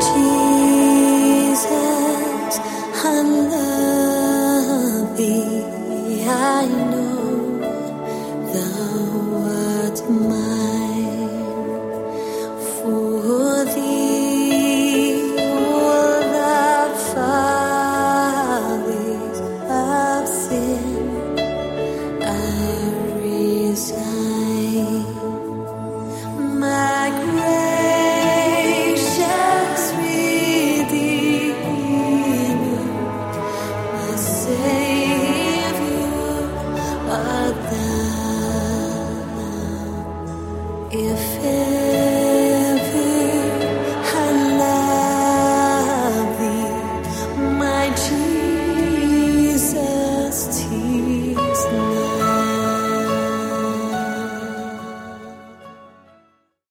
Jesus, I love thee. I know thou art mine. For thee all the follies of sin I resign. My gracious Redeemer, my Savior art thou. If